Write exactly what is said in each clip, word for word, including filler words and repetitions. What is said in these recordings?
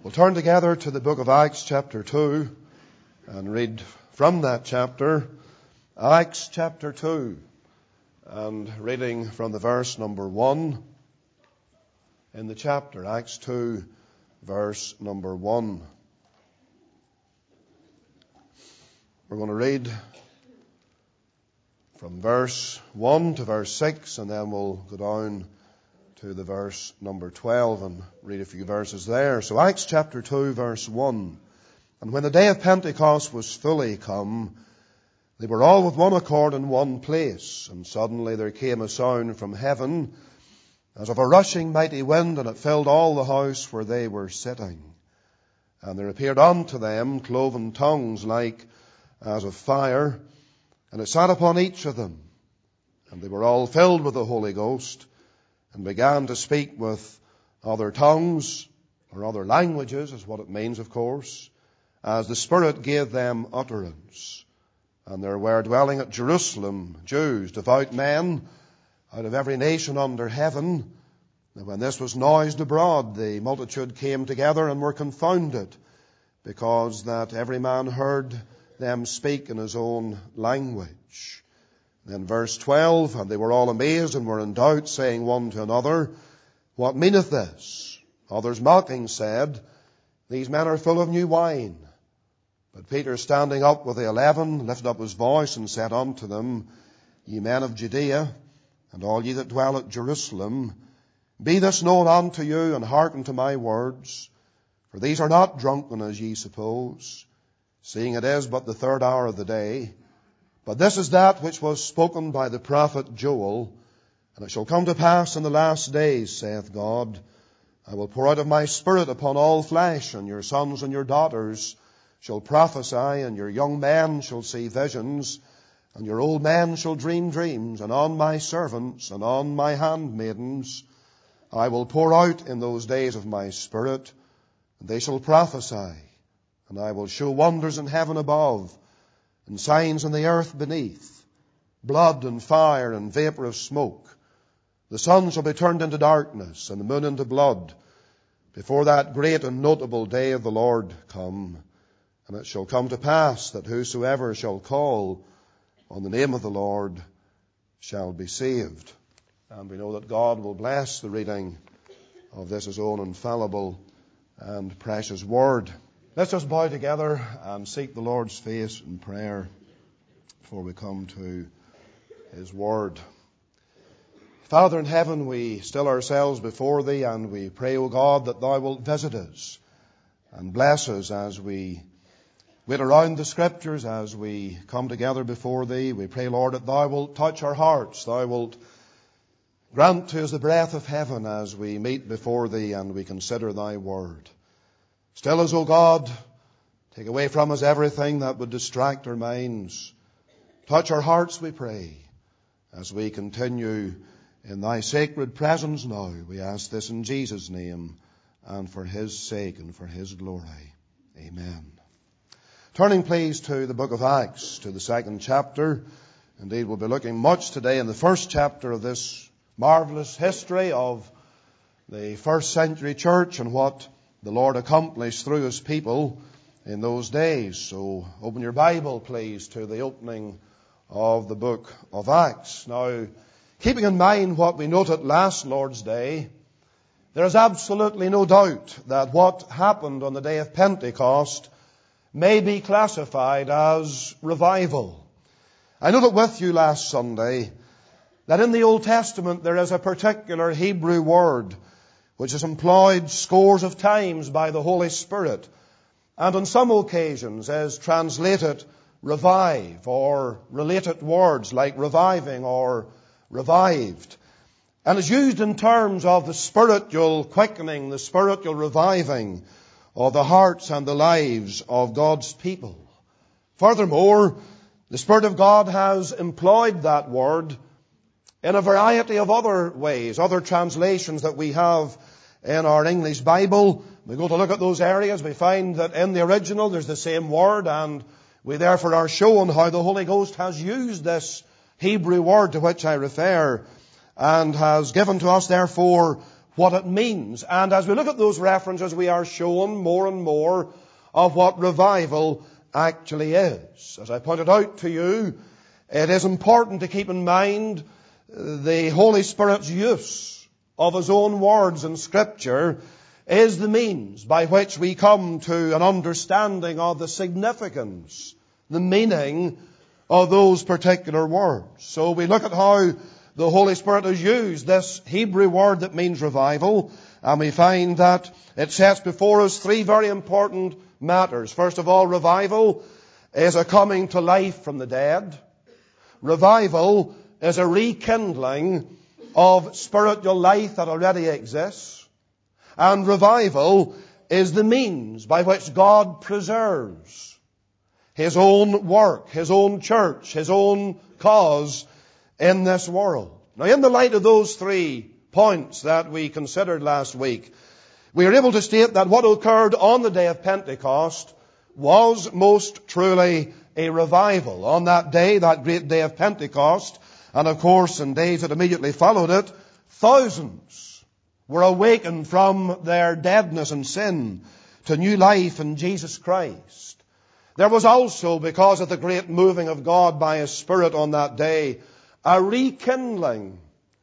We'll turn together to the book of Acts chapter two and read from that chapter, Acts chapter two, and reading from the verse number one in the chapter, Acts two, verse number one. We're going to read from verse one to verse six, and then we'll go down to the verse number twelve and read a few verses there. So Acts chapter two, verse one. And when the day of Pentecost was fully come, they were all with one accord in one place. And suddenly there came a sound from heaven, as of a rushing mighty wind, and it filled all the house where they were sitting. And there appeared unto them cloven tongues like as of fire, and it sat upon each of them. And they were all filled with the Holy Ghost, and began to speak with other tongues, or other languages, is what it means, of course, as the Spirit gave them utterance. And there were dwelling at Jerusalem Jews, devout men, out of every nation under heaven. And when this was noised abroad, the multitude came together and were confounded, because that every man heard them speak in his own language. Then verse twelve, and they were all amazed and were in doubt, saying one to another, What meaneth this? Others mocking said, These men are full of new wine. But Peter, standing up with the eleven, lifted up his voice and said unto them, Ye men of Judea, and all ye that dwell at Jerusalem, be this known unto you, and hearken to my words. For these are not drunken, as ye suppose, seeing it is but the third hour of the day. But this is that which was spoken by the prophet Joel. And it shall come to pass in the last days, saith God, I will pour out of my Spirit upon all flesh, and your sons and your daughters shall prophesy, and your young men shall see visions, and your old men shall dream dreams, and on my servants and on my handmaidens I will pour out in those days of my Spirit, and they shall prophesy, and I will show wonders in heaven above, and signs in the earth beneath, blood and fire and vapor of smoke. The sun shall be turned into darkness, and the moon into blood, before that great and notable day of the Lord come. And it shall come to pass that whosoever shall call on the name of the Lord shall be saved. And we know that God will bless the reading of this his own infallible and precious word. Let's just bow together and seek the Lord's face in prayer before we come to his word. Father in heaven, we still ourselves before thee, and we pray, O God, that thou wilt visit us and bless us as we wait around the Scriptures, as we come together before thee. We pray, Lord, that thou wilt touch our hearts. Thou wilt grant to us the breath of heaven as we meet before thee and we consider thy word. Still as, O God, take away from us everything that would distract our minds. Touch our hearts, we pray, as we continue in thy sacred presence now. We ask this in Jesus' name and for his sake and for his glory. Amen. Turning, please, to the book of Acts, to the second chapter. Indeed, we'll be looking much today in the first chapter of this marvelous history of the first century church and what the Lord accomplished through his people in those days. So open your Bible, please, to the opening of the book of Acts. Now, keeping in mind what we noted last Lord's Day, there is absolutely no doubt that what happened on the day of Pentecost may be classified as revival. I noted with you last Sunday that in the Old Testament there is a particular Hebrew word which is employed scores of times by the Holy Spirit, and on some occasions is translated revive, or related words like reviving or revived, and is used in terms of the spiritual quickening, the spiritual reviving of the hearts and the lives of God's people. Furthermore, the Spirit of God has employed that word in a variety of other ways, other translations that we have in our English Bible. We go to look at those areas, we find that in the original there's the same word, and we therefore are shown how the Holy Ghost has used this Hebrew word to which I refer, and has given to us therefore what it means. And as we look at those references, we are shown more and more of what revival actually is. As I pointed out to you, it is important to keep in mind the Holy Spirit's use of His own words in Scripture is the means by which we come to an understanding of the significance, the meaning of those particular words. So we look at how the Holy Spirit has used this Hebrew word that means revival, and we find that it sets before us three very important matters. First of all, revival is a coming to life from the dead. Revival is a rekindling of spiritual life that already exists. And revival is the means by which God preserves His own work, His own church, His own cause in this world. Now, in the light of those three points that we considered last week, we are able to state that what occurred on the day of Pentecost was most truly a revival. On that day, that great day of Pentecost, and of course in days that immediately followed it, thousands were awakened from their deadness and sin to new life in Jesus Christ. There was also, because of the great moving of God by His Spirit on that day, a rekindling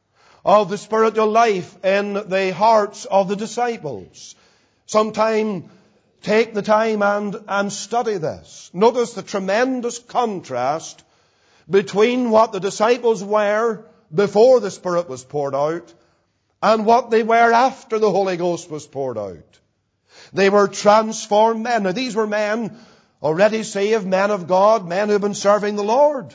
of the spiritual life in the hearts of the disciples. Sometime take the time and, and study this. Notice the tremendous contrast between what the disciples were before the Spirit was poured out and what they were after the Holy Ghost was poured out. They were transformed men. Now, these were men already saved, men of God, men who have been serving the Lord,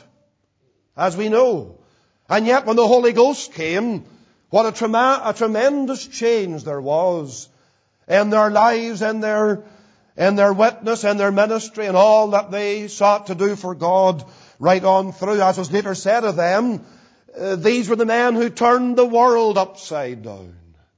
as we know. And yet when the Holy Ghost came, what a, trema- a tremendous change there was in their lives, in their, in their witness, in their ministry, and all that they sought to do for God right on through. As was later said of them, uh, these were the men who turned the world upside down.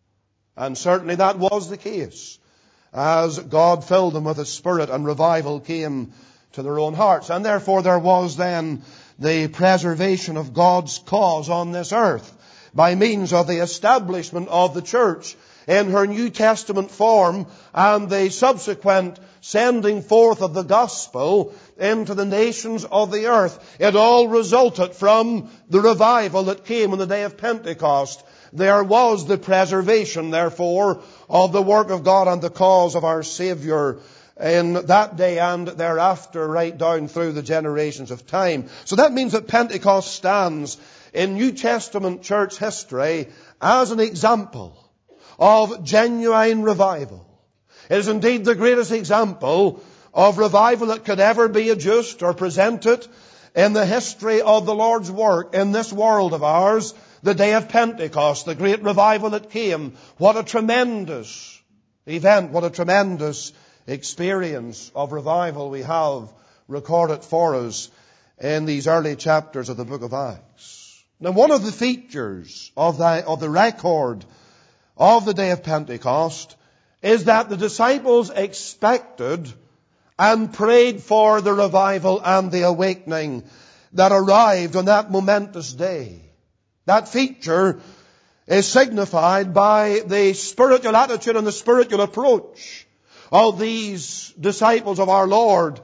And certainly that was the case, as God filled them with His Spirit and revival came to their own hearts. And therefore there was then the preservation of God's cause on this earth by means of the establishment of the church in her New Testament form and the subsequent sending forth of the gospel into the nations of the earth. It all resulted from the revival that came on the day of Pentecost. There was the preservation, therefore, of the work of God and the cause of our Savior in that day and thereafter, right down through the generations of time. So that means that Pentecost stands in New Testament church history as an example of genuine revival. It is indeed the greatest example of revival that could ever be adduced or presented in the history of the Lord's work in this world of ours. The day of Pentecost, the great revival that came. What a tremendous event, what a tremendous experience of revival we have recorded for us in these early chapters of the book of Acts. Now, one of the features of the, of the record of the day of Pentecost is that the disciples expected and prayed for the revival and the awakening that arrived on that momentous day. That feature is signified by the spiritual attitude and the spiritual approach of these disciples of our Lord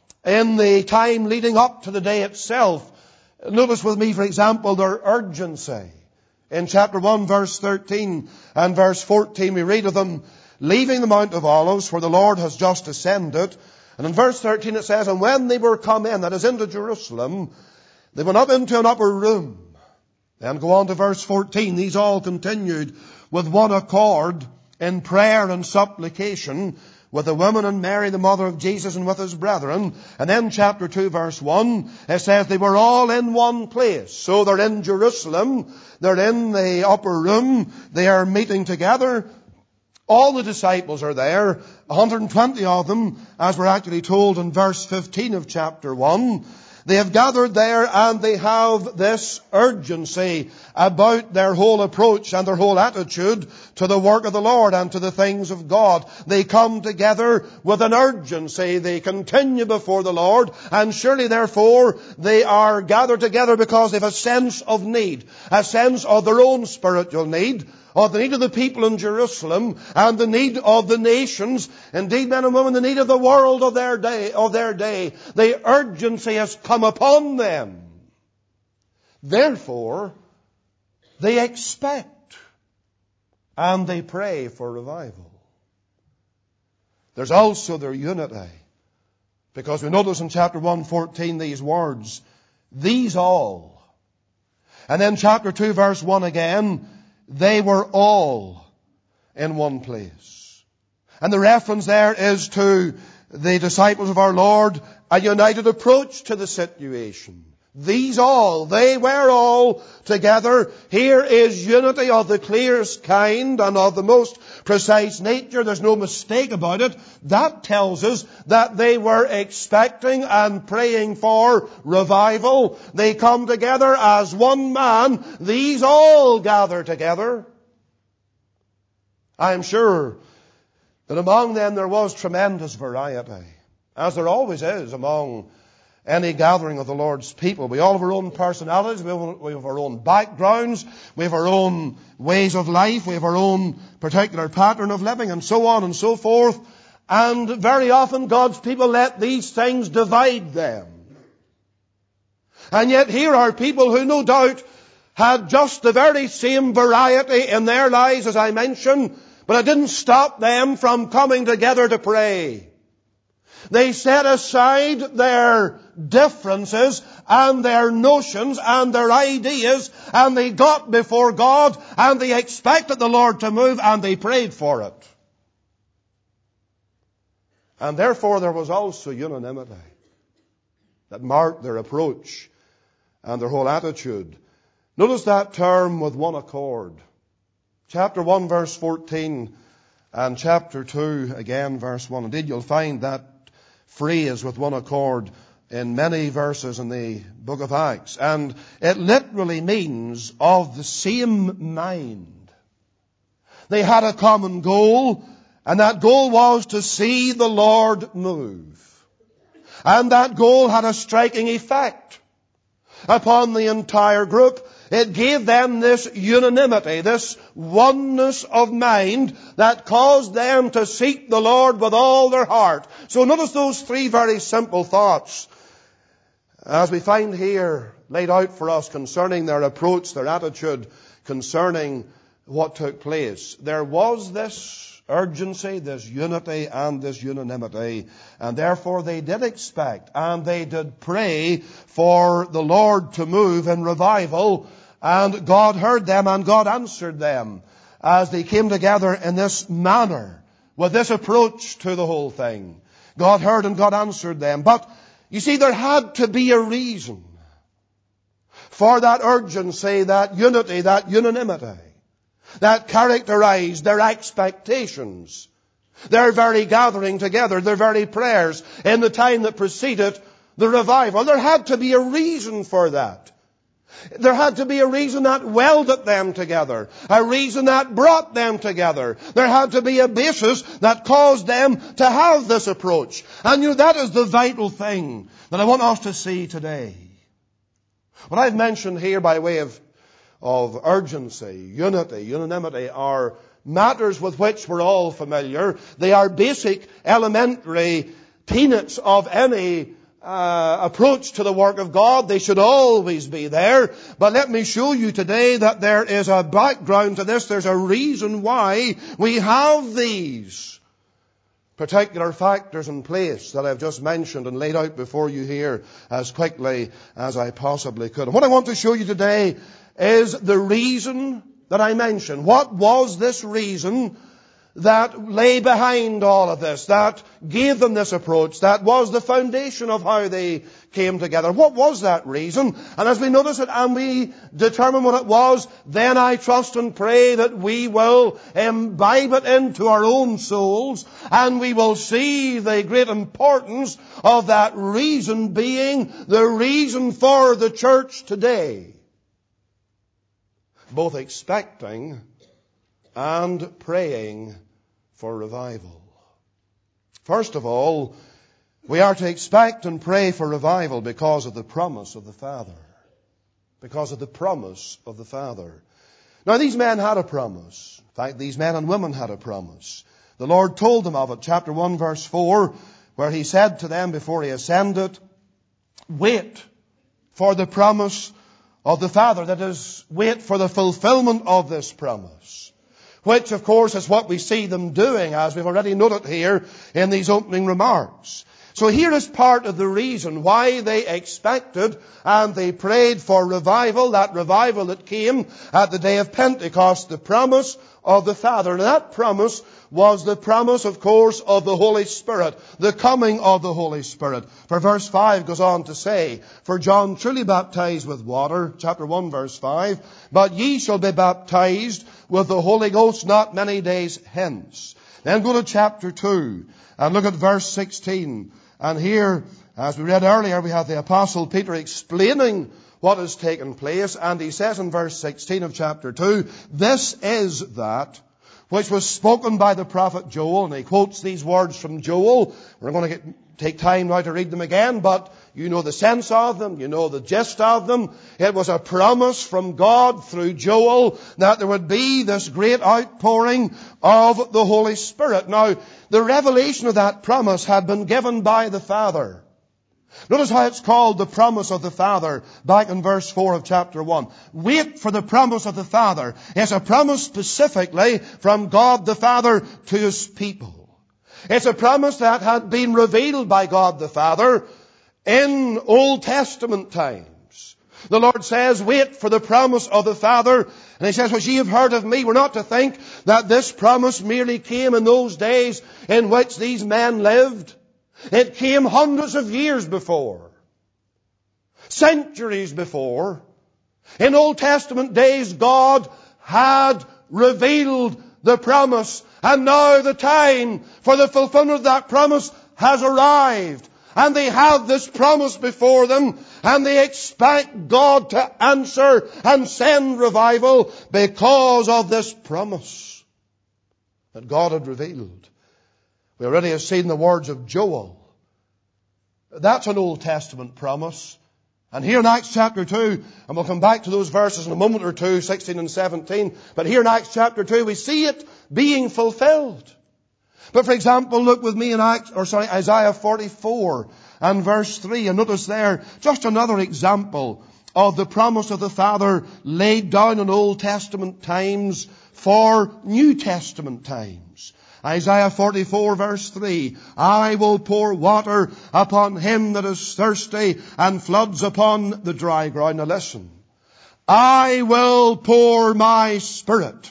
in the time leading up to the day itself. Notice with me, for example, their urgency. In chapter one, verse thirteen and verse fourteen, we read of them leaving the Mount of Olives, where the Lord has just ascended. And in verse thirteen it says, and when they were come in, that is into Jerusalem, they went up into an upper room. Then go on to verse fourteen. These all continued with one accord in prayer and supplication with the women and Mary, the mother of Jesus, and with his brethren. And then chapter two, verse one, it says they were all in one place. So they're in Jerusalem. They're in the upper room. They are meeting together. All the disciples are there. one hundred twenty of them, as we're actually told in verse fifteen of chapter one. They have gathered there and they have this urgency about their whole approach and their whole attitude to the work of the Lord and to the things of God. They come together with an urgency. They continue before the Lord, and surely therefore they are gathered together because they have a sense of need, a sense of their own spiritual need, of the need of the people in Jerusalem and the need of the nations, indeed, men and women, the need of the world of their day, of their day. The urgency has come upon them. Therefore, they expect and they pray for revival. There's also their unity, because we notice in chapter one fourteen these words, these all. And then chapter two verse one again, they were all in one place. And the reference there is to the disciples of our Lord, a united approach to the situation. These all, they were all together. Here is unity of the clearest kind and of the most precise nature. There's no mistake about it. That tells us that they were expecting and praying for revival. They come together as one man. These all gather together. I am sure that among them there was tremendous variety, as there always is among any gathering of the Lord's people. We all have our own personalities, we have, we have our own backgrounds, we have our own ways of life, we have our own particular pattern of living, and so on and so forth. And very often God's people let these things divide them. And yet here are people who no doubt had just the very same variety in their lives as I mentioned, but it didn't stop them from coming together to pray. They set aside their differences and their notions and their ideas, and they got before God and they expected the Lord to move and they prayed for it. And therefore there was also unanimity that marked their approach and their whole attitude. Notice that term, with one accord. Chapter one verse fourteen and chapter two again verse one. Indeed, you'll find that phrase, with one accord, in many verses in the book of Acts. And it literally means of the same mind. They had a common goal, and that goal was to see the Lord move. And that goal had a striking effect upon the entire group. It gave them this unanimity, this oneness of mind that caused them to seek the Lord with all their heart. So notice those three very simple thoughts as we find here laid out for us concerning their approach, their attitude, concerning what took place. There was this urgency, this unity, and this unanimity, and therefore they did expect and they did pray for the Lord to move in revival. And God heard them and God answered them as they came together in this manner, with this approach to the whole thing. God heard and God answered them. But you see, there had to be a reason for that urgency, that unity, that unanimity that characterized their expectations, their very gathering together, their very prayers in the time that preceded the revival. There had to be a reason for that. There had to be a reason that welded them together, a reason that brought them together. There had to be a basis that caused them to have this approach. And you know, that is the vital thing that I want us to see today. What I've mentioned here by way of, of urgency, unity, unanimity, are matters with which we're all familiar. They are basic, elementary tenets of any Uh, approach to the work of God. They should always be there. But let me show you today that there is a background to this. There's a reason why we have these particular factors in place that I've just mentioned and laid out before you here as quickly as I possibly could. And what I want to show you today is the reason that I mentioned. What was this reason that lay behind all of this, that gave them this approach, that was the foundation of how they came together? What was that reason? And as we notice it and we determine what it was, then I trust and pray that we will imbibe it into our own souls, and we will see the great importance of that reason being the reason for the church today, both expecting and praying for revival. First of all, we are to expect and pray for revival because of the promise of the Father. Because of the promise of the Father. Now these men had a promise. In fact, these men and women had a promise. The Lord told them of it. Chapter one, verse four, where He said to them before He ascended, wait for the promise of the Father. That is, wait for the fulfillment of this promise. Which, of course, is what we see them doing, as we've already noted here in these opening remarks. So here is part of the reason why they expected and they prayed for revival, that revival that came at the day of Pentecost, the promise of the Father. And that promise was the promise, of course, of the Holy Spirit, the coming of the Holy Spirit. For verse five goes on to say, for John truly baptized with water, chapter one, verse five, but ye shall be baptized with the Holy Ghost not many days hence. Then go to chapter two and look at verse sixteen. And here, as we read earlier, we have the Apostle Peter explaining what has taken place. And he says in verse sixteen of chapter two, this is that which was spoken by the prophet Joel. And he quotes these words from Joel. We're going to get, take time now to read them again, but you know the sense of them. You know the gist of them. It was a promise from God through Joel that there would be this great outpouring of the Holy Spirit. Now, the revelation of that promise had been given by the Father. Notice how it's called the promise of the Father back in verse four of chapter one. Wait for the promise of the Father. It's a promise specifically from God the Father to His people. It's a promise that had been revealed by God the Father in Old Testament times. The Lord says, wait for the promise of the Father. And He says, what ye have heard of me. We're not to think that this promise merely came in those days in which these men lived. It came hundreds of years before. Centuries before. In Old Testament days, God had revealed the promise. And now the time for the fulfillment of that promise has arrived. And they have this promise before them. And they expect God to answer and send revival because of this promise that God had revealed. We already have seen the words of Joel. That's an Old Testament promise. And here in Acts chapter two, and we'll come back to those verses in a moment or two, sixteen and seventeen, but here in Acts chapter two, we see it being fulfilled. But for example, look with me in Acts, or sorry, Isaiah forty-four and verse three, and notice there, just another example of the promise of the Father laid down in Old Testament times for New Testament times. Isaiah forty-four verse three, I will pour water upon him that is thirsty and floods upon the dry ground. Now listen, I will pour my Spirit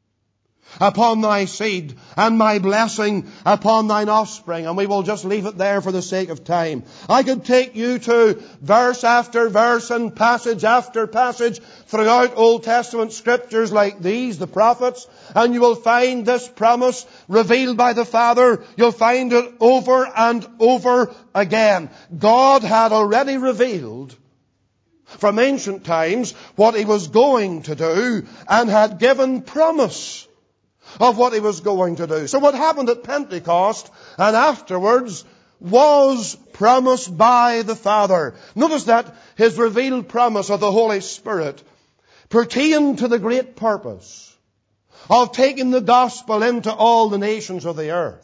upon thy seed and my blessing upon thine offspring. And we will just leave it there for the sake of time. I could take you to verse after verse and passage after passage throughout Old Testament scriptures like these, the prophets, and you will find this promise revealed by the Father. You'll find it over and over again. God had already revealed from ancient times what He was going to do and had given promise of what He was going to do. So what happened at Pentecost and afterwards was promised by the Father. Notice that His revealed promise of the Holy Spirit pertained to the great purpose of taking the gospel into all the nations of the earth.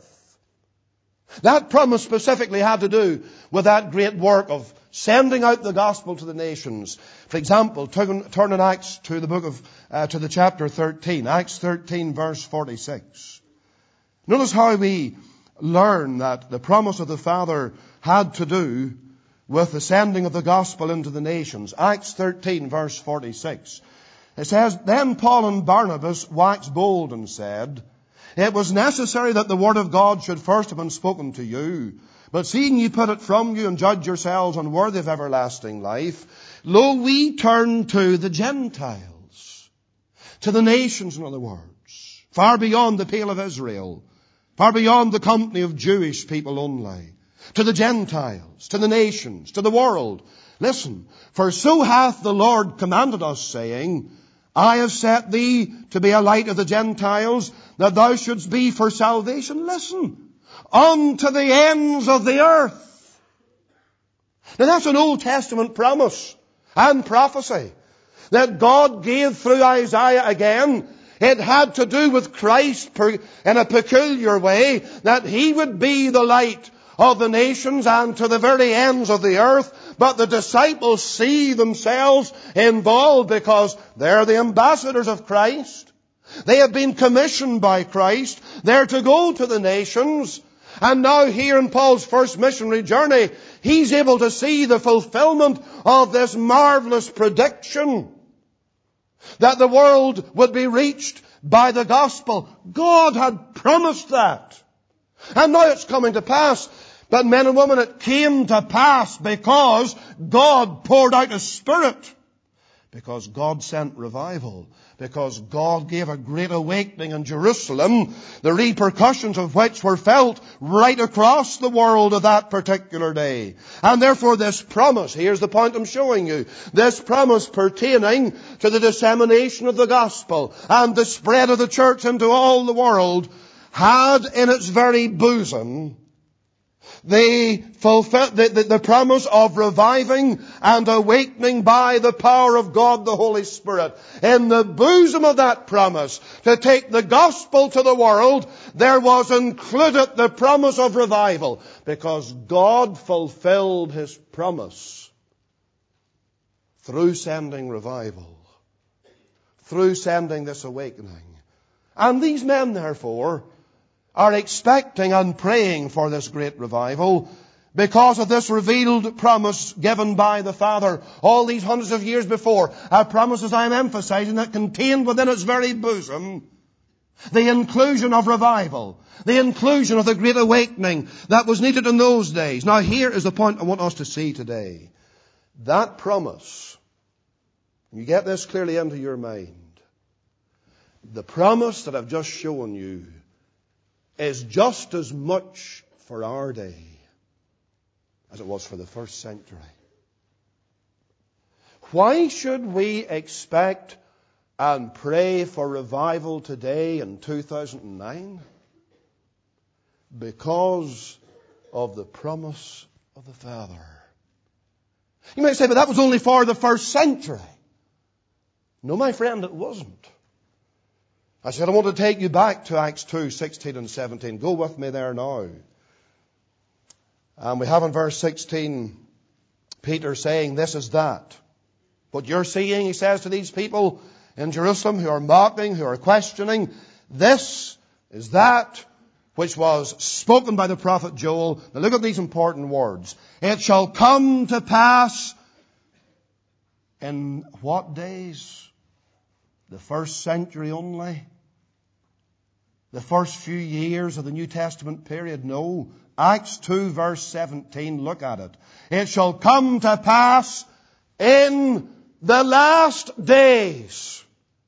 That promise specifically had to do with that great work of sending out the gospel to the nations. For example, turn, turn in Acts to the book of, uh, to the chapter thirteen. Acts thirteen verse forty-six. Notice how we learn that the promise of the Father had to do with the sending of the gospel into the nations. Acts thirteen verse forty-six. It says, Then Paul and Barnabas waxed bold and said, It was necessary that the word of God should first have been spoken to you. But seeing ye put it from you and judge yourselves unworthy of everlasting life, lo, we turn to the Gentiles, to the nations, in other words, far beyond the pale of Israel, far beyond the company of Jewish people only, to the Gentiles, to the nations, to the world. Listen, for so hath the Lord commanded us, saying, I have set thee to be a light of the Gentiles, that thou shouldst be for salvation. Listen, unto the ends of the earth. Now that's an Old Testament promise and prophecy. that God gave through Isaiah again, it had to do with Christ in a peculiar way, that He would be the light of the nations and to the very ends of the earth. But the disciples see themselves involved because they're the ambassadors of Christ. They have been commissioned by Christ. They're to go to the nations. And now here in Paul's first missionary journey, he's able to see the fulfillment of this marvelous prediction that the world would be reached by the gospel. God had promised that. And now it's coming to pass. But men and women, it came to pass because God poured out His Spirit. Because God sent revival. Because God gave a great awakening in Jerusalem, the repercussions of which were felt right across the world of that particular day. And therefore this promise, here's the point I'm showing you, this promise pertaining to the dissemination of the gospel and the spread of the church into all the world, had in its very bosom The, fulfill, the, the, the promise of reviving and awakening by the power of God the Holy Spirit. In the bosom of that promise, to take the gospel to the world, there was included the promise of revival. Because God fulfilled His promise through sending revival. Through sending this awakening. And these men, therefore, are expecting and praying for this great revival because of this revealed promise given by the Father all these hundreds of years before. A promise, as I am emphasizing, that contained within its very bosom the inclusion of revival, the inclusion of the great awakening that was needed in those days. Now here is the point I want us to see today. That promise, you get this clearly into your mind, the promise that I've just shown you is just as much for our day as it was for the first century. Why should we expect and pray for revival today in two thousand nine? Because of the promise of the Father. You might say, but that was only for the first century. No, my friend, it wasn't. I said, I want to take you back to Acts two, sixteen and seventeen. Go with me there now. And we have in verse sixteen, Peter saying, this is that. What you're seeing, he says to these people in Jerusalem who are mocking, who are questioning, this is that which was spoken by the prophet Joel. Now look at these important words. It shall come to pass in what days? The first century only? The first few years of the New Testament period? No. Acts two verse seventeen, look at it. It shall come to pass in the last days.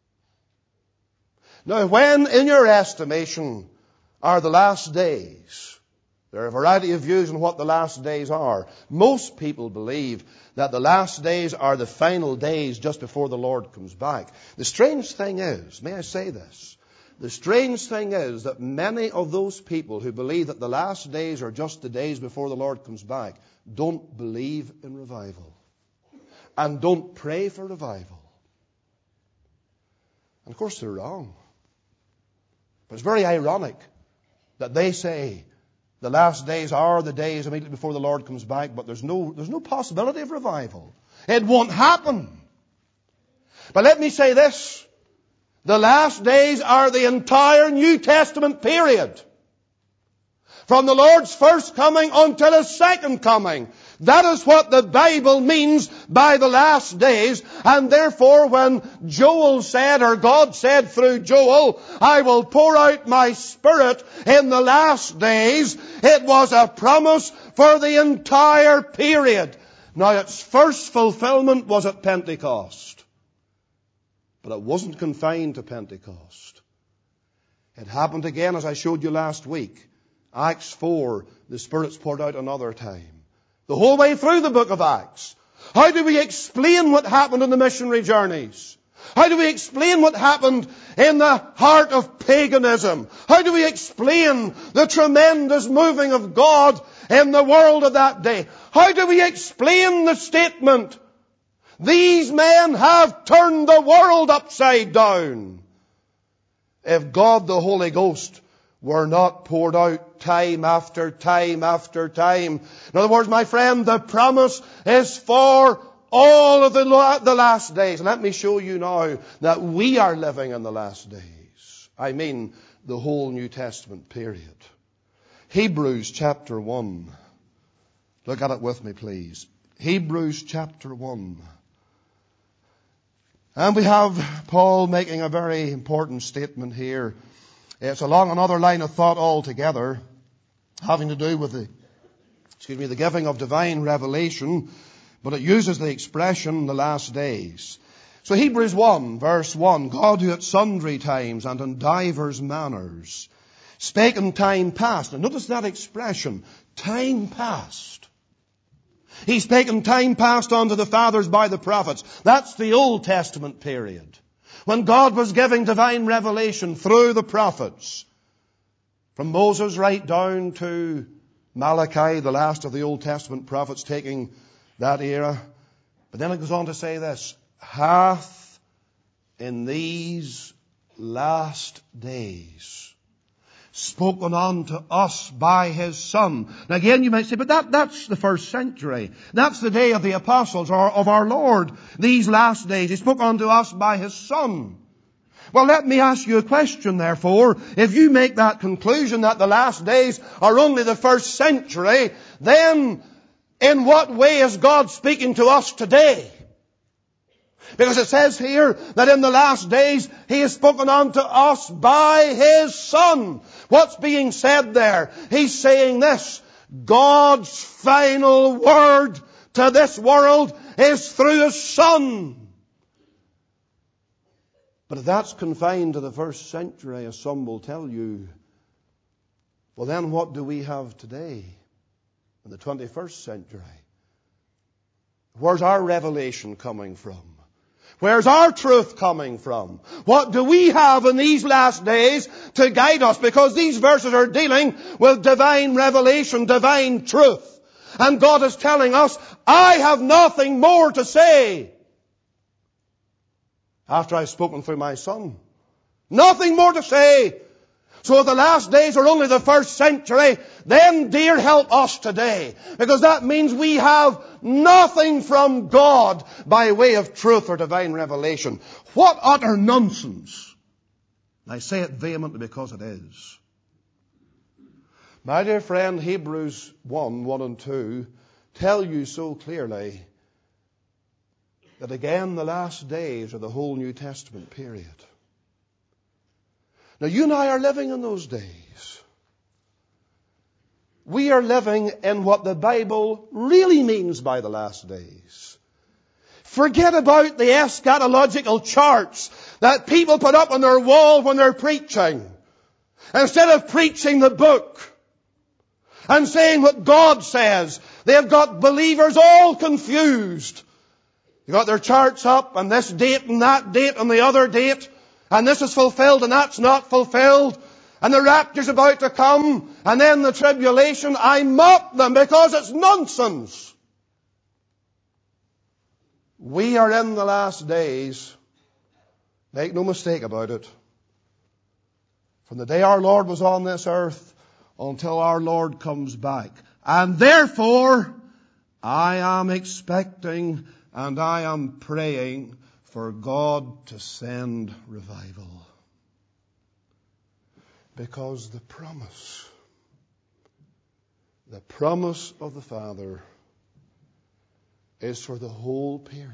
Now when, in your estimation, are the last days? There are a variety of views on what the last days are. Most people believe that the last days are the final days just before the Lord comes back. The strange thing is, may I say this? The strange thing is that many of those people who believe that the last days are just the days before the Lord comes back don't believe in revival and don't pray for revival. And of course they're wrong. But it's very ironic that they say the last days are the days immediately before the Lord comes back, but there's no, there's no possibility of revival. It won't happen. But let me say this. The last days are the entire New Testament period. From the Lord's first coming until His second coming. That is what the Bible means by the last days. And therefore when Joel said, or God said through Joel, I will pour out my Spirit in the last days, it was a promise for the entire period. Now its first fulfillment was at Pentecost. But it wasn't confined to Pentecost. It happened again, as I showed you last week. Acts four, the Spirit's poured out another time. The whole way through the book of Acts. How do we explain what happened in the missionary journeys? How do we explain what happened in the heart of paganism? How do we explain the tremendous moving of God in the world of that day? How do we explain the statement These men have turned the world upside down. If God the Holy Ghost were not poured out time after time after time. In other words, my friend, the promise is for all of the, the last days. Let me show you now that we are living in the last days. I mean the whole New Testament period. Hebrews chapter one. Look at it with me, please. Hebrews chapter one. And we have Paul making a very important statement here. It's along another line of thought altogether, having to do with the, excuse me, the giving of divine revelation, but it uses the expression the last days. So Hebrews one, verse one, God who at sundry times and in divers manners spake in time past. And notice that expression, time past. He spake in time past unto the fathers by the prophets. That's the Old Testament period, when God was giving divine revelation through the prophets. From Moses right down to Malachi, the last of the Old Testament prophets, taking that era. But then it goes on to say this, hath in these last days spoken unto us by His Son. Now again you might say, but that, that's the first century. That's the day of the apostles, or of our Lord. These last days, He spoke unto us by His Son. Well, let me ask you a question, therefore. If you make that conclusion that the last days are only the first century, then in what way is God speaking to us today? Because it says here that in the last days He has spoken unto us by His Son. What's being said there? He's saying this, God's final word to this world is through His Son. But if that's confined to the first century, as some will tell you, well then what do we have today in the twenty-first century? Where's our revelation coming from? Where's our truth coming from? What do we have in these last days to guide us? Because these verses are dealing with divine revelation, divine truth. And God is telling us, I have nothing more to say after I've spoken through my Son. Nothing more to say. So if the last days are only the first century, then dear help us today. Because that means we have nothing from God by way of truth or divine revelation. What utter nonsense. I say it vehemently because it is. My dear friend, Hebrews one, one and two tell you so clearly that again the last days are the whole New Testament period. Now you and I are living in those days. We are living in what the Bible really means by the last days. Forget about the eschatological charts that people put up on their wall when they're preaching. Instead of preaching the book and saying what God says, they've got believers all confused. They've got their charts up and this date and that date and the other date. And this is fulfilled and that's not fulfilled. And the rapture's about to come. And then the tribulation. I mock them because it's nonsense. We are in the last days. Make no mistake about it. From the day our Lord was on this earth until our Lord comes back. And therefore, I am expecting and I am praying for God to send revival. Because the promise, the promise of the Father is for the whole period.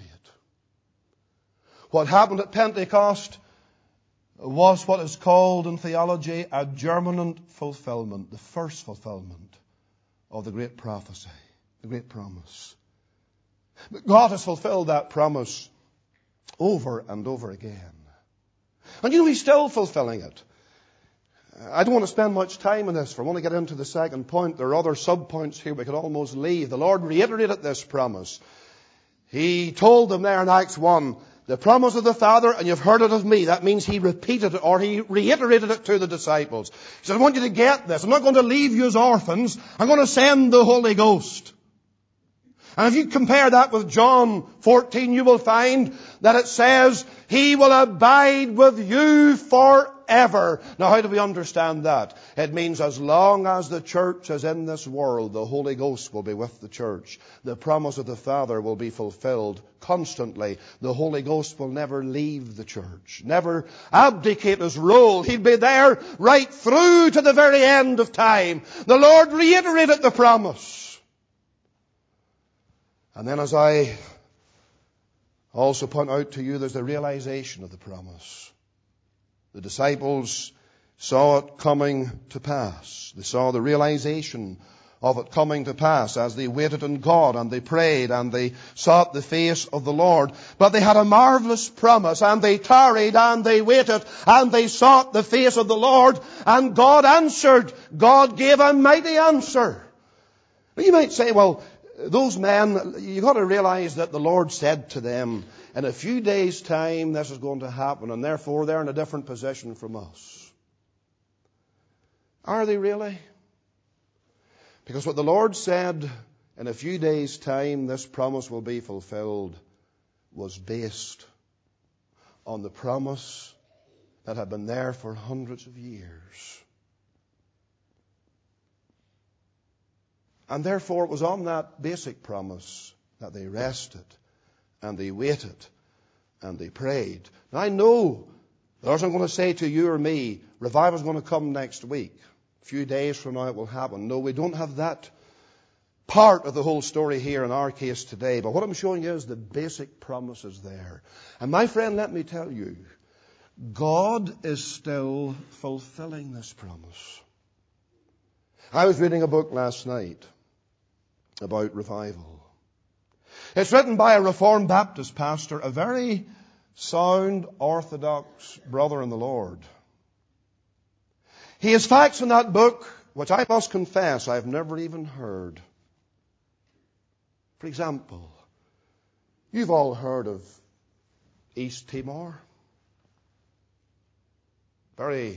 What happened at Pentecost was what is called in theology a germinant fulfillment, the first fulfillment of the great prophecy, the great promise. But God has fulfilled that promise over and over again. And you know, He's still fulfilling it. I don't want to spend much time on this, for I want to get into the second point. There are other sub-points here we could almost leave. The Lord reiterated this promise. He told them there in Acts one, the promise of the Father, and you've heard it of me. That means He repeated it, or He reiterated it to the disciples. He said, I want you to get this. I'm not going to leave you as orphans. I'm going to send the Holy Ghost. And if you compare that with John fourteen, you will find that it says, He will abide with you forever. Now, how do we understand that? It means as long as the church is in this world, the Holy Ghost will be with the church. The promise of the Father will be fulfilled constantly. The Holy Ghost will never leave the church, never abdicate His role. He'll be there right through to the very end of time. The Lord reiterated the promise. And then, as I also point out to you, there's the realization of the promise. The disciples saw it coming to pass. They saw the realization of it coming to pass as they waited on God and they prayed and they sought the face of the Lord. But they had a marvelous promise, and they tarried and they waited and they sought the face of the Lord, and God answered. God gave a mighty answer. But you might say, well, those men, you've got to realize that the Lord said to them, in a few days' time this is going to happen, and therefore they're in a different position from us. Are they really? Because what the Lord said, in a few days' time this promise will be fulfilled, was based on the promise that had been there for hundreds of years. And therefore it was on that basic promise that they rested and they waited and they prayed. Now I know the Lord's not going to say to you or me, revival is going to come next week. A few days from now it will happen. No, we don't have that part of the whole story here in our case today. But what I'm showing you is the basic promise is there. And my friend, let me tell you, God is still fulfilling this promise. I was reading a book last night about revival. It's written by a Reformed Baptist pastor, a very sound, orthodox brother in the Lord. He has facts in that book which I must confess I've never even heard. For example, you've all heard of East Timor. Very,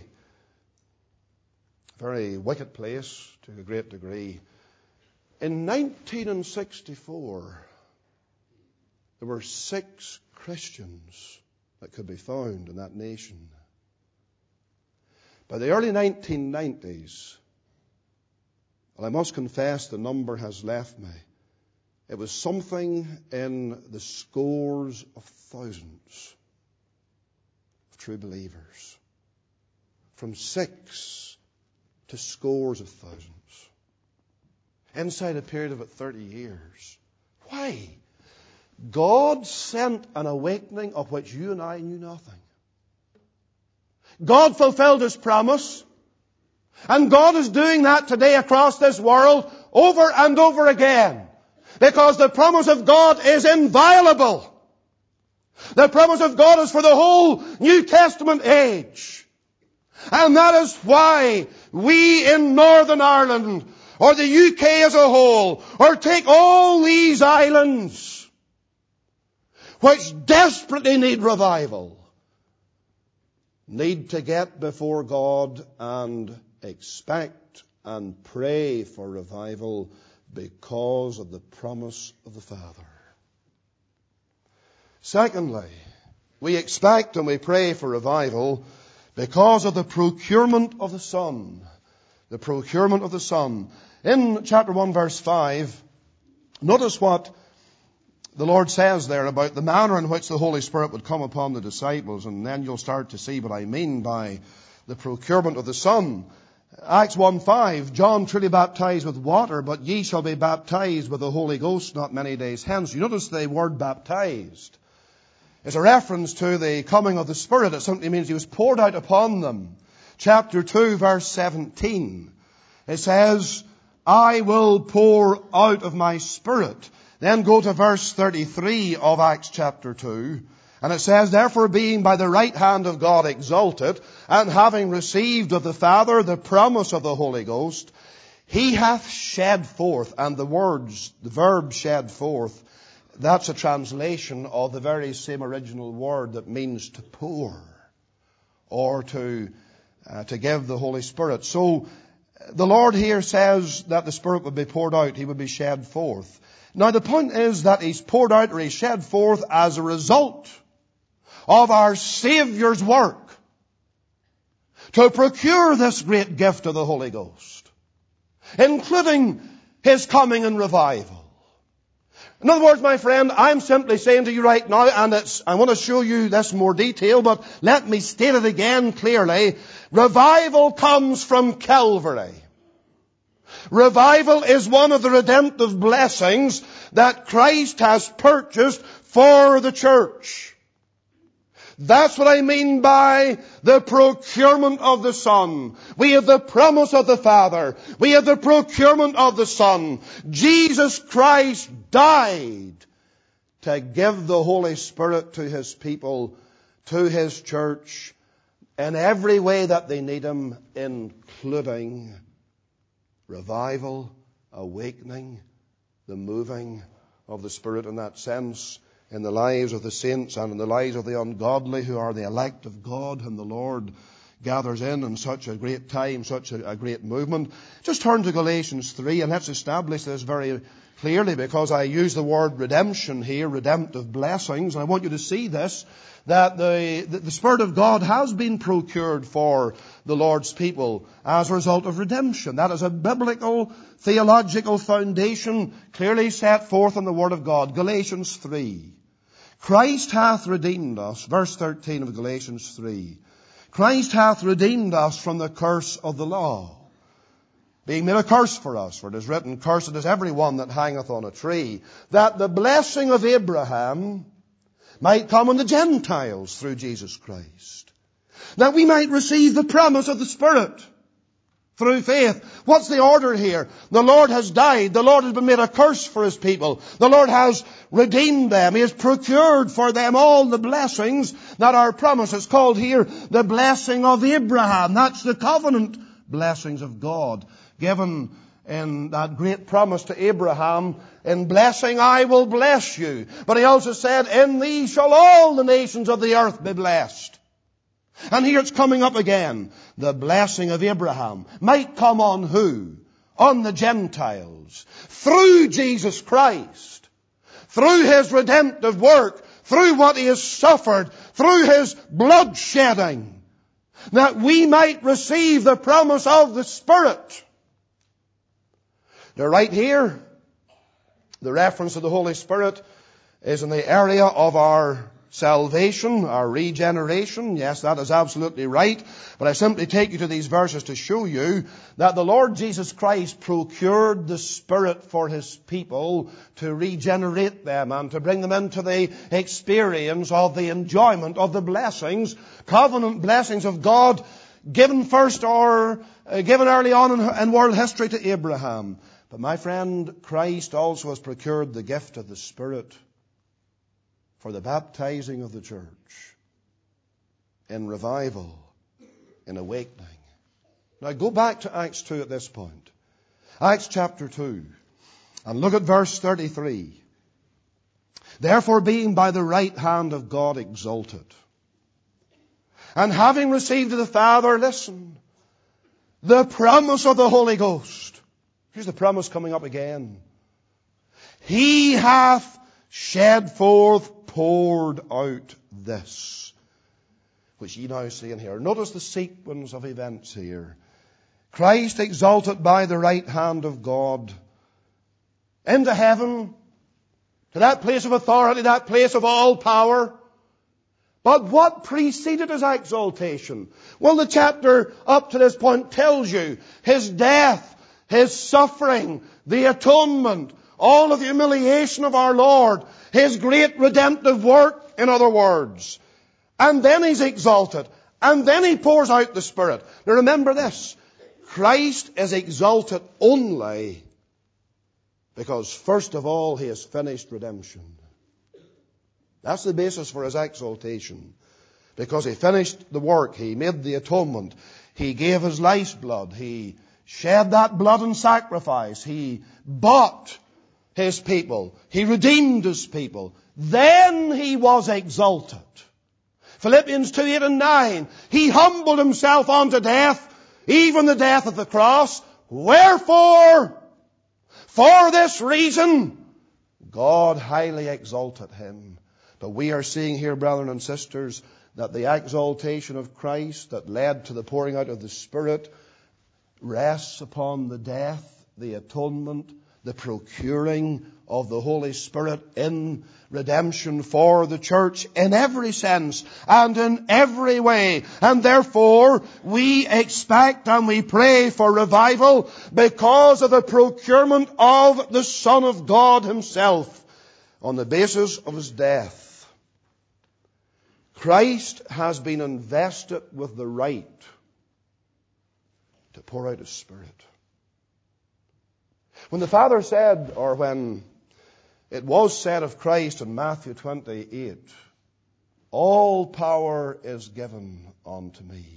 very wicked place to a great degree. In nineteen sixty-four, there were six Christians that could be found in that nation. By the early nineteen nineties, well, I must confess the number has left me. It was something in the scores of thousands of true believers. From six to scores of thousands. Inside a period of about thirty years. Why? God sent an awakening of which you and I knew nothing. God fulfilled His promise. And God is doing that today across this world over and over again. Because the promise of God is inviolable. The promise of God is for the whole New Testament age. And that is why we in Northern Ireland, or the U K as a whole, or take all these islands, which desperately need revival, need to get before God and expect and pray for revival because of the promise of the Father. Secondly, we expect and we pray for revival because of the procurement of the Son. The procurement of the Son. In chapter one, verse five, notice what the Lord says there about the manner in which the Holy Spirit would come upon the disciples, and then you'll start to see what I mean by the procurement of the Son. Acts one five, John truly baptized with water, but ye shall be baptized with the Holy Ghost not many days hence. You notice the word baptized. It's a reference to the coming of the Spirit. It simply means He was poured out upon them. Chapter two, verse seventeen. It says, I will pour out of my Spirit. Then go to verse thirty-three of Acts chapter two. And it says, therefore being by the right hand of God exalted, and having received of the Father the promise of the Holy Ghost, He hath shed forth. And the words, the verb shed forth, that's a translation of the very same original word that means to pour, or to, uh, to give the Holy Spirit. So, the Lord here says that the Spirit would be poured out. He would be shed forth. Now the point is that He's poured out or He's shed forth as a result of our Saviour's work to procure this great gift of the Holy Ghost, including His coming and revival. In other words, my friend, I'm simply saying to you right now, and it's, I want to show you this in more detail, but let me state it again clearly. Revival comes from Calvary. Revival is one of the redemptive blessings that Christ has purchased for the church. That's what I mean by the procurement of the Son. We have the promise of the Father. We have the procurement of the Son. Jesus Christ died to give the Holy Spirit to His people, to His church, in every way that they need Him, including revival, awakening, the moving of the Spirit in that sense, in the lives of the saints and in the lives of the ungodly who are the elect of God, whom the Lord gathers in in such a great time, such a, a great movement. Just turn to Galatians three, and let's establish this very clearly, because I use the word redemption here, redemptive blessings, and I want you to see this, that the, the, the Spirit of God has been procured for the Lord's people as a result of redemption. That is a biblical, theological foundation clearly set forth in the Word of God. Galatians three. Christ hath redeemed us, verse thirteen of Galatians three. Christ hath redeemed us from the curse of the law, being made a curse for us. For it is written, cursed is every one that hangeth on a tree, that the blessing of Abraham might come on the Gentiles through Jesus Christ, that we might receive the promise of the Spirit through faith. What's the order here? The Lord has died. The Lord has been made a curse for His people. The Lord has redeemed them. He has procured for them all the blessings that are promised. It's called here the blessing of Abraham. That's the covenant blessings of God given in that great promise to Abraham. In blessing I will bless you. But He also said, in thee shall all the nations of the earth be blessed. And here it's coming up again. The blessing of Abraham might come on who? On the Gentiles. Through Jesus Christ. Through His redemptive work. Through what He has suffered. Through His blood shedding. That we might receive the promise of the Spirit. Now right here, the reference to the Holy Spirit is in the area of our salvation, our regeneration. Yes, that is absolutely right. But I simply take you to these verses to show you that the Lord Jesus Christ procured the Spirit for His people to regenerate them and to bring them into the experience of the enjoyment of the blessings, covenant blessings of God, given first or uh, given early on in, in world history to Abraham. But my friend, Christ also has procured the gift of the Spirit for the baptizing of the church, in revival, in awakening. Now go back to Acts two at this point. Acts chapter two. And look at verse thirty-three. Therefore being by the right hand of God exalted, and having received of the Father, listen, the promise of the Holy Ghost. Here's the promise coming up again. He hath shed forth, poured out this, which ye now see and hear. Notice the sequence of events here. Christ exalted by the right hand of God into heaven, to that place of authority, that place of all power. But what preceded His exaltation? Well, the chapter up to this point tells you His death, His suffering, the atonement, all of the humiliation of our Lord, His great redemptive work, in other words. And then He's exalted. And then He pours out the Spirit. Now remember this. Christ is exalted only because first of all He has finished redemption. That's the basis for His exaltation. Because He finished the work. He made the atonement. He gave His life's blood. He shed that blood in sacrifice. He bought His people. He redeemed His people. Then He was exalted. Philippians two, eight and nine. He humbled Himself unto death, even the death of the cross. Wherefore, for this reason, God highly exalted him. But we are seeing here, brethren and sisters, that the exaltation of Christ that led to the pouring out of the Spirit rests upon the death, the atonement, the procuring of the Holy Spirit in redemption for the church in every sense and in every way. And therefore, we expect and we pray for revival because of the procurement of the Son of God himself on the basis of his death. Christ has been invested with the right to pour out his Spirit. When the Father said, or when it was said of Christ in Matthew twenty-eight, all power is given unto me.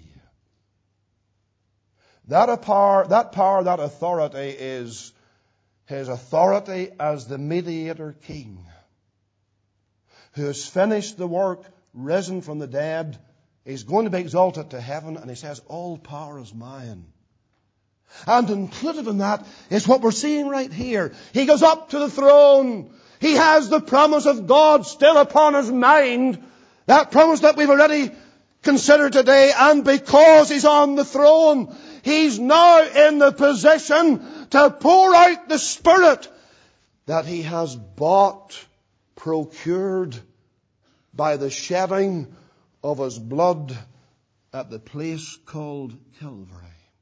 That power, that power, that authority is his authority as the mediator king, who has finished the work, risen from the dead. He's going to be exalted to heaven, and he says, all power is mine. And included in that is what we're seeing right here. He goes up to the throne. He has the promise of God still upon his mind. That promise that we've already considered today. And because he's on the throne, he's now in the position to pour out the Spirit that he has bought, procured by the shedding of his blood at the place called Calvary.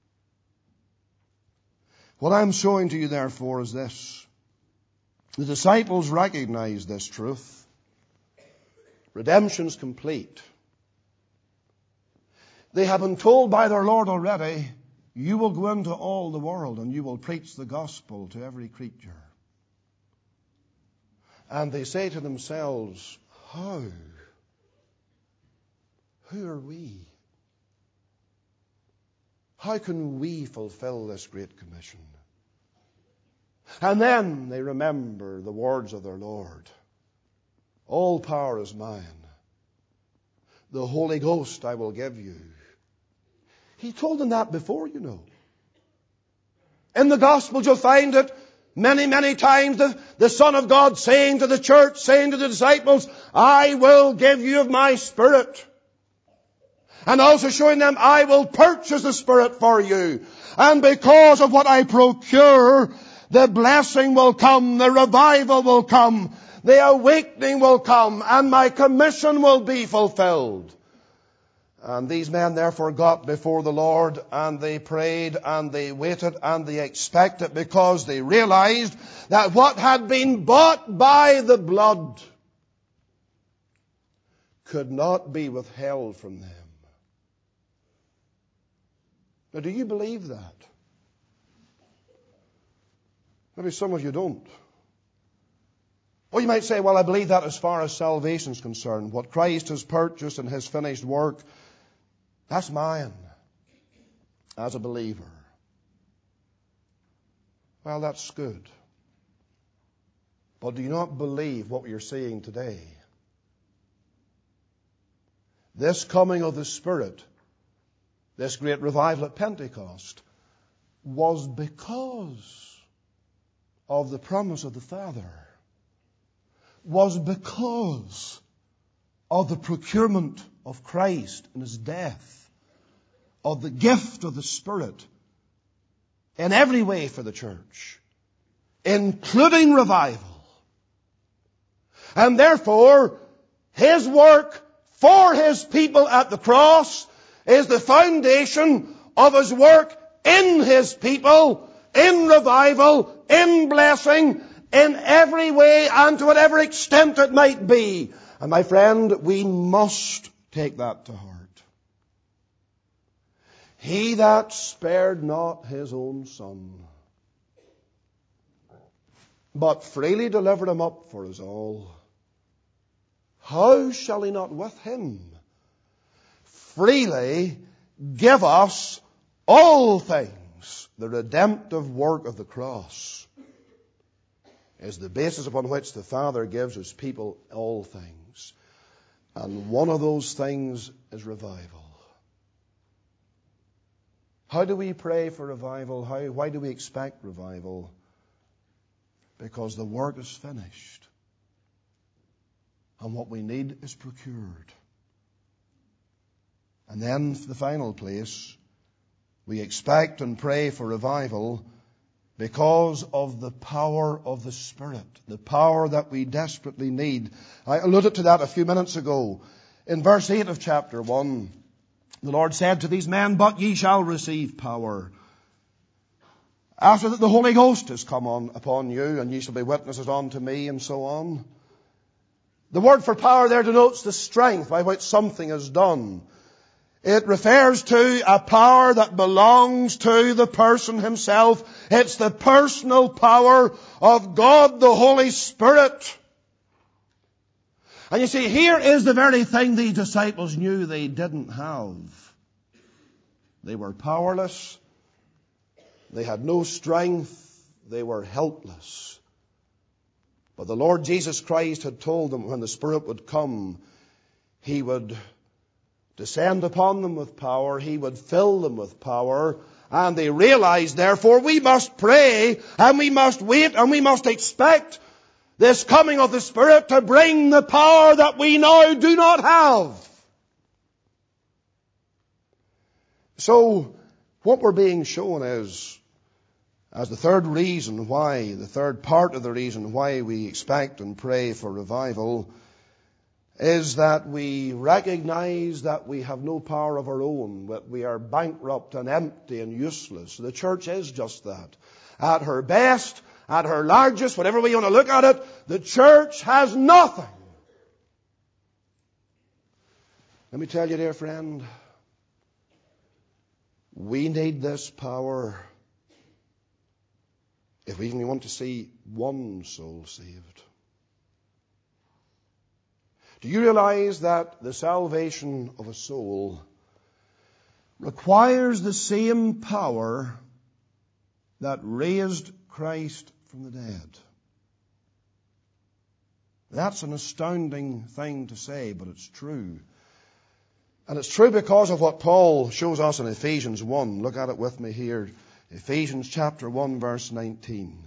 What I'm showing to you, therefore, is this. The disciples recognized this truth. Redemption's complete. They have been told by their Lord already, you will go into all the world and you will preach the gospel to every creature. And they say to themselves, how? Who are we? How can we fulfill this great commission? And then they remember the words of their Lord. All power is mine. The Holy Ghost I will give you. He told them that before, you know. In the Gospels you'll find it many, many times. The, the Son of God saying to the church, saying to the disciples, I will give you of my Spirit. And also showing them, I will purchase the Spirit for you. And because of what I procure, the blessing will come, the revival will come, the awakening will come, and my commission will be fulfilled. And these men therefore got before the Lord, and they prayed, and they waited, and they expected, because they realized that what had been bought by the blood could not be withheld from them. Now, do you believe that? Maybe some of you don't. Or you might say, well, I believe that as far as salvation is concerned. What Christ has purchased in his finished work, that's mine as a believer. Well, that's good. But do you not believe what you're seeing today? This coming of the Spirit, this great revival at Pentecost, was because of the promise of the Father, was because of the procurement of Christ and his death, of the gift of the Spirit in every way for the church, including revival. And therefore, his work for his people at the cross is the foundation of his work in his people, in revival, in blessing, in every way and to whatever extent it might be. And my friend, we must take that to heart. He that spared not his own Son, but freely delivered him up for us all, how shall he not with him freely give us all things? The redemptive work of the cross is the basis upon which the Father gives his people all things. And one of those things is revival. How do we pray for revival? How, why do we expect revival? Because the work is finished. And what we need is procured. And then, for the final place, we expect and pray for revival because of the power of the Spirit, the power that we desperately need. I alluded to that a few minutes ago. In verse eight of chapter one, the Lord said to these men, "But ye shall receive power after that the Holy Ghost has come on upon you, and ye shall be witnesses unto me," and so on. The word for power there denotes the strength by which something is done. It refers to a power that belongs to the person himself. It's the personal power of God, the Holy Spirit. And you see, here is the very thing the disciples knew they didn't have. They were powerless. They had no strength. They were helpless. But the Lord Jesus Christ had told them when the Spirit would come, He would descend upon them with power. He would fill them with power. And they realized, therefore, we must pray and we must wait and we must expect this coming of the Spirit to bring the power that we now do not have. So, what we're being shown is, as the third reason why, the third part of the reason why we expect and pray for revival, is that we recognize that we have no power of our own, that we are bankrupt and empty and useless. The church is just that. At her best, at her largest, whatever we want to look at it, the church has nothing. Let me tell you, dear friend, we need this power if we even want to see one soul saved. Do you realize that the salvation of a soul requires the same power that raised Christ from the dead? That's an astounding thing to say, but it's true. And it's true because of what Paul shows us in Ephesians one. Look at it with me here. Ephesians chapter one, verse nineteen.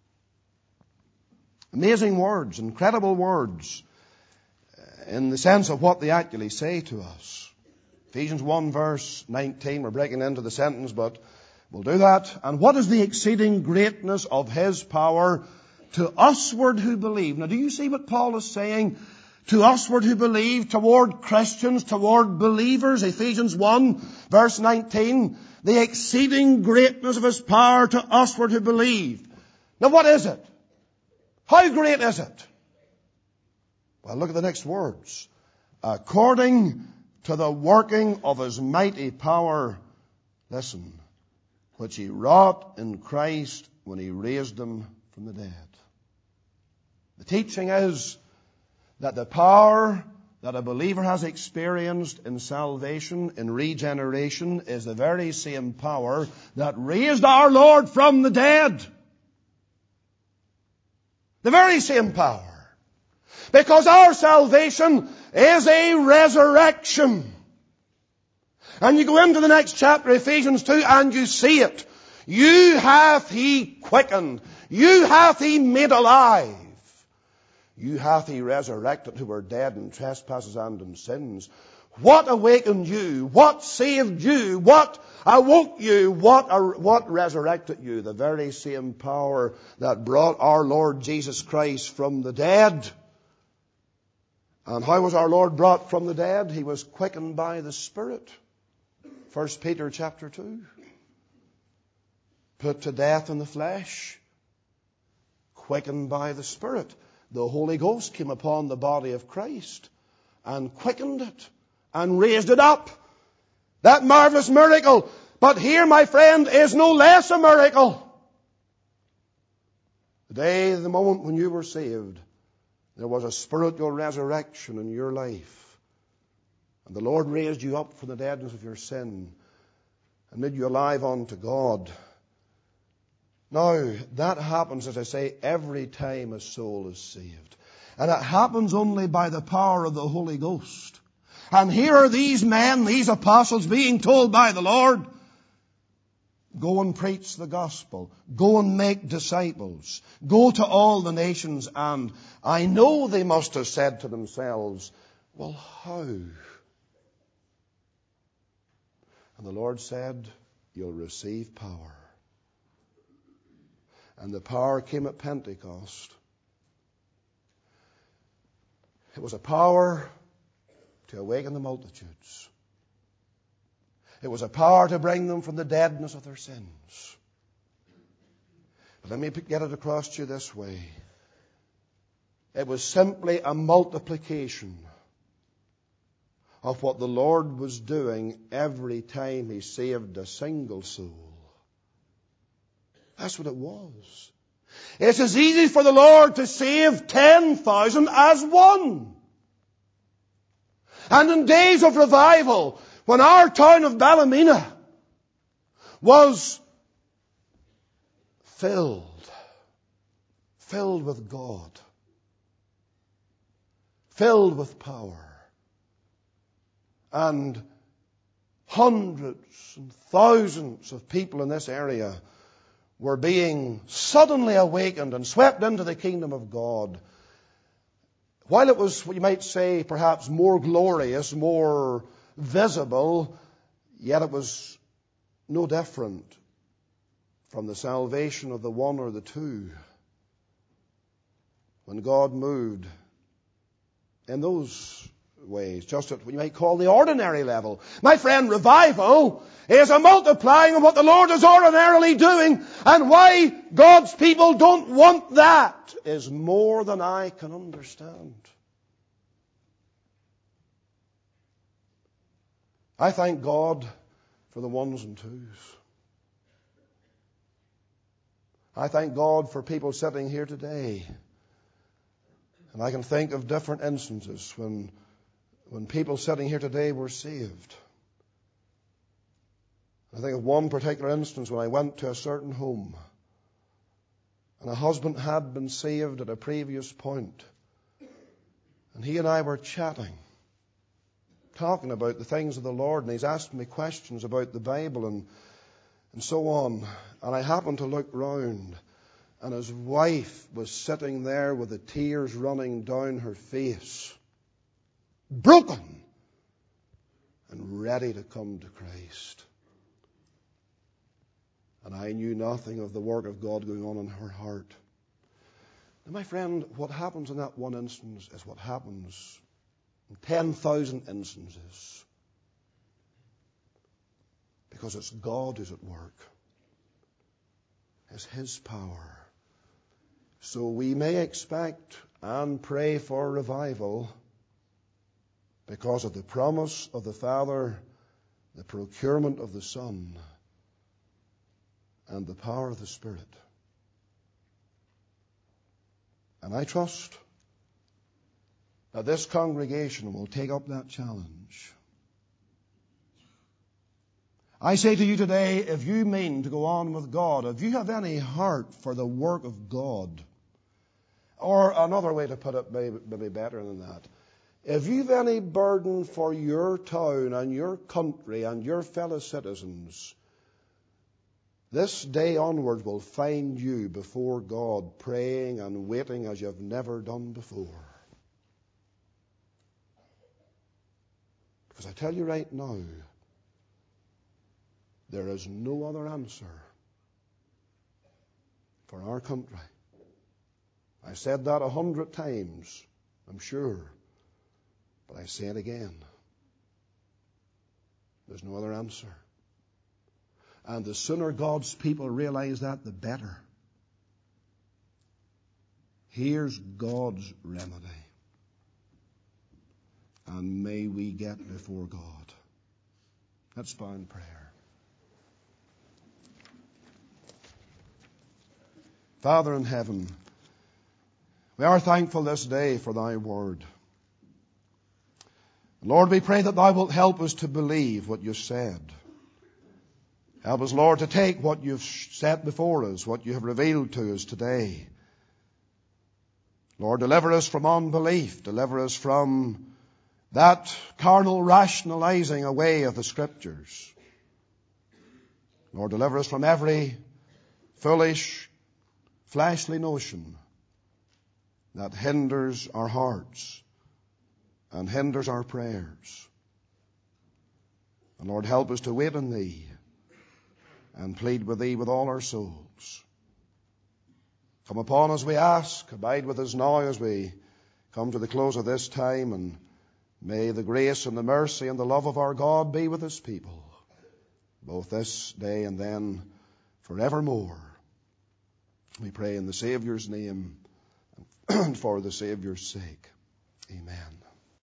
Amazing words, incredible words, in the sense of what they actually say to us. Ephesians one, verse nineteen. We're breaking into the sentence, but we'll do that. "And what is the exceeding greatness of His power to usward who believe?" Now, do you see what Paul is saying? To usward who believe, toward Christians, toward believers. Ephesians one, verse nineteen. The exceeding greatness of His power to usward who believe. Now, what is it? How great is it? Well, look at the next words. According to the working of His mighty power, listen, which He wrought in Christ when He raised Him from the dead. The teaching is that the power that a believer has experienced in salvation, in regeneration, is the very same power that raised our Lord from the dead. The very same power. Because our salvation is a resurrection. And you go into the next chapter, Ephesians two, and you see it. You hath He quickened. You hath He made alive. You hath He resurrected who were dead in trespasses and in sins. What awakened you? What saved you? What awoke you? What, what resurrected you? The very same power that brought our Lord Jesus Christ from the dead. And how was our Lord brought from the dead? He was quickened by the Spirit. First Peter chapter two. Put to death in the flesh. Quickened by the Spirit. The Holy Ghost came upon the body of Christ and quickened it and raised it up. That marvelous miracle. But here, my friend, is no less a miracle. The day, the moment when you were saved, there was a spiritual resurrection in your life. And the Lord raised you up from the deadness of your sin and made you alive unto God. Now, that happens, as I say, every time a soul is saved. And it happens only by the power of the Holy Ghost. And here are these men, these apostles, being told by the Lord, Go and preach the gospel. Go and make disciples. Go to all the nations. And I know they must have said to themselves, well, how? And the Lord said, you'll receive power. And the power came at Pentecost. It was a power to awaken the multitudes. It was a power to bring them from the deadness of their sins. But let me get it across to you this way. It was simply a multiplication of what the Lord was doing every time He saved a single soul. That's what it was. It's as easy for the Lord to save ten thousand as one. And in days of revival, when our town of Ballymena was filled, filled with God, filled with power, and hundreds and thousands of people in this area were being suddenly awakened and swept into the kingdom of God. While it was, what you might say, perhaps more glorious, more visible, yet it was no different from the salvation of the one or the two when God moved in those ways, just at what you might call the ordinary level. My friend, revival is a multiplying of what the Lord is ordinarily doing, and why God's people don't want that is more than I can understand. I thank God for the ones and twos. I thank God for people sitting here today. And I can think of different instances when, when people sitting here today were saved. I think of one particular instance when I went to a certain home, and a husband had been saved at a previous point. And he and I were chatting, talking about the things of the Lord, and he's asked me questions about the Bible and, and so on. And I happened to look round, and his wife was sitting there with the tears running down her face, broken and ready to come to Christ. And I knew nothing of the work of God going on in her heart. Now, my friend, what happens in that one instance is what happens in ten thousand instances. Because it's God who's at work. It's His power. So we may expect and pray for revival because of the promise of the Father, the procurement of the Son, and the power of the Spirit. And I trust that this congregation will take up that challenge. I say to you today, if you mean to go on with God, if you have any heart for the work of God, or another way to put it, maybe, maybe better than that, if you've any burden for your town and your country and your fellow citizens, this day onwards will find you before God praying and waiting as you've never done before. Because I tell you right now, there is no other answer for our country. I said that a hundred times, I'm sure, but I say it again. There's no other answer. And the sooner God's people realize that, the better. Here's God's remedy. And may we get before God. Let's bow in prayer. Father in heaven, we are thankful this day for Thy word. Lord, we pray that Thou wilt help us to believe what You said. Help us, Lord, to take what You've set before us, what You have revealed to us today. Lord, deliver us from unbelief. Deliver us from that carnal rationalizing away of the Scriptures. Lord, deliver us from every foolish, fleshly notion that hinders our hearts and hinders our prayers. And Lord, help us to wait on Thee and plead with Thee with all our souls. Come upon us, we ask. Abide with us now as we come to the close of this time, and may the grace and the mercy and the love of our God be with His people, both this day and then forevermore. We pray in the Saviour's name and for the Saviour's sake. Amen.